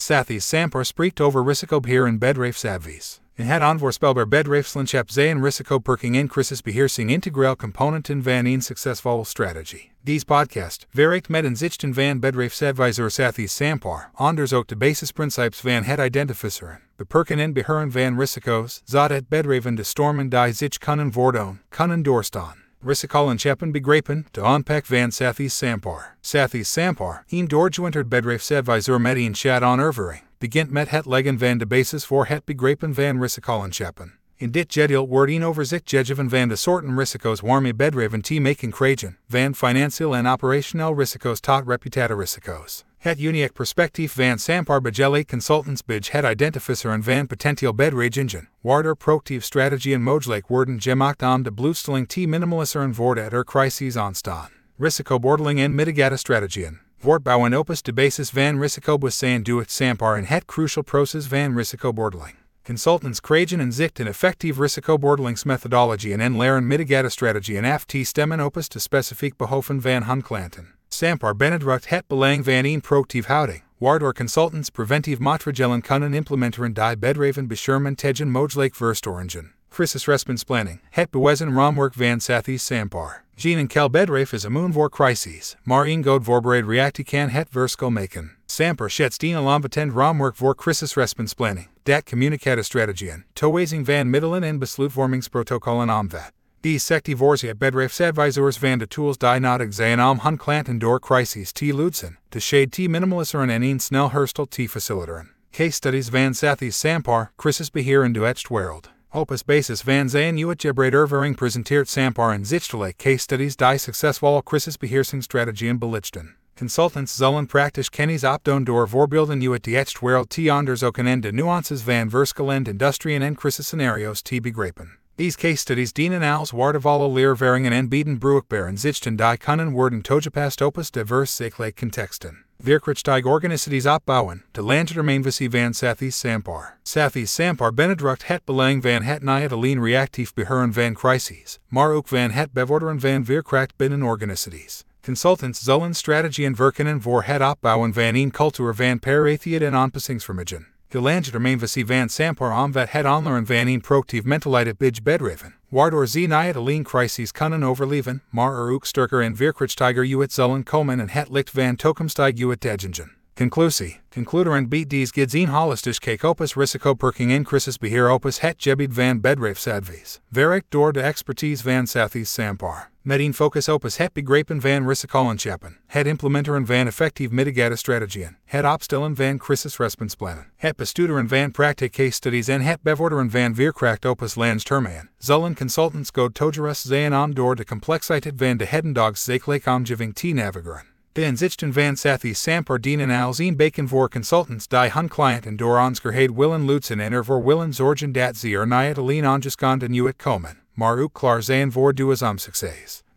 Sathis Sampar spreekt over risikobeheer en bedrijfsadvies. In het onvoorspelbaar bedrijfslandschap zijn risicobeperking en crisisbeheersing integraal componenten van een succesvolle strategie. Deze podcast werkt met een zichten van bedrijfsadvisor Sathis Sampar, onderzoekt de basisprincipes van het identificeren, beperken en beheren van risico's, zodat het bedrijven de stormen die zich kunnen voordoen, kunnen doorstaan. Risicolandschappen begrepen, de aanpak van Sathis Sampar. Sathis Sampar, een doorgewinterd bedrijfsadvisor met een chat onervaring, begint met het leggen van de basis voor het begrepen van risicolandschappen. In dit gedeel wordt een overzicht gegeven van de soorten risico's waarmee bedrijven te maken krijgen, van financieel en operationeel risico's tot reputatierisico's. Het uniek perspectief van Sampar begeleid consultants bij het identificeren van potentieel bedrijven, waardoor proactieve strategieën mogelijk worden gemaakt om de blootstelling te minimaliseren voordat er crises ontstaan. Risicobeoordeling en mitigatiestrategieën. Voortbouwen opus de basis van risicobewustzijn doet Sampar en het crucial proces van risicobeoordeling. Consultants krijgen een zicht in effectief risicobeoordelingsmethodologieën en leren mitigatiestrategieën af te stemmen opus de specifiek behoeften van hun klanten. Sampar benadrukt het belang van een proactief houding, waardoor consultants preventief maatregelen kunnen implementeren die bedrijven beschermen tegen mogelijk verstoringen. Crisisresponsplanning. Het bewezen raamwerk van Sathis Sampar. Geen enkel bedrijf is immuun voor crises, maar een goed voorbereid reactie kan het verschil maken. Sampar schetst een alomvattend raamwerk voor crisisresponsplanning, dat communicatiestrategieën, toewijzing van middelen en besluitvormingsprotocollen omvat. Deze sectivoorziet bedrijfsadvisors van de tools die nodig zijn om hun klanten door crises te loodsen, de shade te minimaliseren en een snel herstel te faciliteren. Case studies van Sathis Sampar, crisisbeheer in de wereld. Opus basis van zijn uitgebreid ervaring presenteert Sampar en zichtelijk case studies die succesvolle crisisbeheersingsstrategieën belichten. Consultants zullen praktisch kennis opdoen door voorbeelden uit de wereld te onderzoeken en de nuances van verschillende industrieën en crisisscenario's te begrijpen. These case studies dienen als waardevolle leerervaringen en bieden bruikbare zichten die kunnen worden toegepast opus diverse zakelijke contexten. Weerkrachtige organisaties opbouwen, de langetermijnvisie van Sathis Sampar. Sathis Sampar benadrukt het belang van het niet alleen reactief beheren van crises, maar ook van het bevorderen van veerkracht binnen organisaties. Consultants zullen strategieën verkennen voor het opbouwen van een cultuur van paraatheid en aanpassingsvermogen. De langetermijnvisie van Sampar omvat het aanleren van een proactief mentaliteit bij bedrijven, waardoor ze niet alleen crises kunnen overleven, maar er ook sterker en veerkrachtiger uit zullen komen en het licht van toekomstige uitdagingen. Conclusie. Concluderend biedt deze gids een holistisch kijk opus risicobeperking en crisisbeheer opus het gebied van bedrijfsadvies, werkt door de expertise van Sathis Sampar. Met een focus opus het begrepen van risicolandschappen, het implementeren van effectief mitigatiestrategieën, het opstellen van crisisresponsplannen, het bestuderen van praktijk case studies en het bevorderen van veerkracht opus langetermijn, zullen consultants goed toegerust zijn om door de complexiteit van de hedendaags zakelijke omgeving te navigeren. De inzichten van Sathis Sampar dienen als een beken voor consultants die hun klanten door onzekerheid willen loodsen en ervoor willen zorgen dat ze niet alleen ongeschonden uit komen, maar ook klaar zijn voor duurzaam succes.